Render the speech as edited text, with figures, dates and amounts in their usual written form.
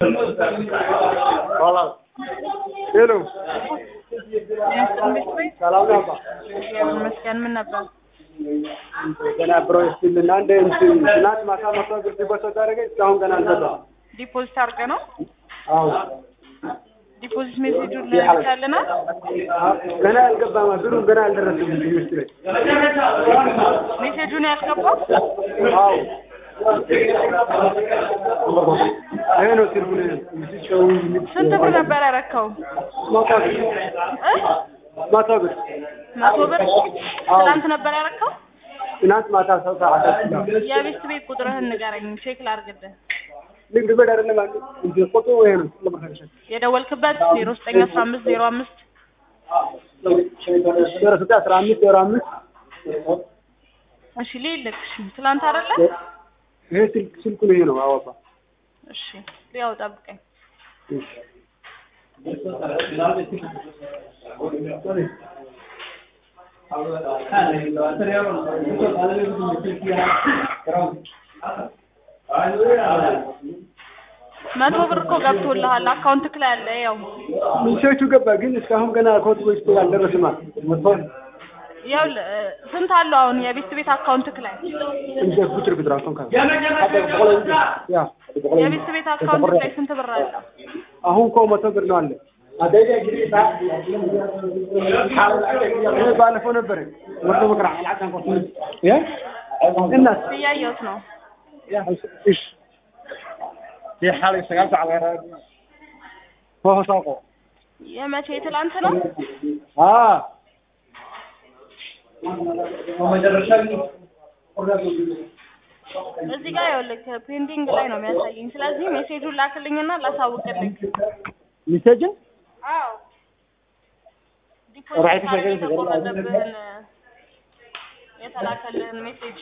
Hola. Hello. ሰላም ነው አባ። መስከን ምን ነበር? ገና ብሮስቲልና እንደ እናት ማታ ማታ ግርት በሰው ታረገ እስካሁን ገና አልገባም። ዲፖዚት አድርገ ነው? አዎ። ዲፖዚት ሜሴጁን ልካለና ገና አልገባም። ብሩ ገና አልደረሰም። ትምህርት ቤት ሜሴጁን ያልገባው? አዎ። አይ ነው ትርጉም ስንት ብር ነበር ያረከው? ማታ ብር ትናንት ነበር ያረከው? ትናንት ማታ ሰው ሰዓት የቤት ቤት ቁጥርህን ንገረኝ ቼክ ላድርግልህ። ንግድ ቤት አይደለም ማለት እንዴ? ቁጥሩ ይሄ ነው ለማከረሽ የደወልክበት 091505 1505 እሺ ልልክሽ ትናንት አይደለ? ይሄ ስልኩ ነው ይሄ ነው አዋባ። እሺ ያው ጠብቀኝ። እሺ መቶ ብር እኮ ገብቶልሃል አካውንትክ ላይ አለ። ያው ሚሴቹ ገባ ግን እስካሁን ገና አካውንት ውስጥ አልደረሰም። ያው ስንት አለው አሁን የቤት ቤት አካውንትክ ላይ? እንደ ቁጥር አካውንት ካለ ያ የቤት ቤት አካውንት ላይ ስንት ብር አለ? አሁን እኮ መቶ ብር ነው አለ። ባለፈው ነበር ወርዶ መከራ አላጣን ቆጥ ያ እናት ያያዩት ነው እሺ የሐالي سغالت على هو ساقو የመቼ ትላንት ነው? እዚህ ጋር ያውልክ ፔንዲንግ ላይ ነው የሚያሳየኝ። ስለዚህ ሜሴጁን ላክልኝና ላሳውቅልኝ። ሜሴጅ? አዎ ዲፖዚት የተቆረጠብህን የተላከልህን ሜሴጅ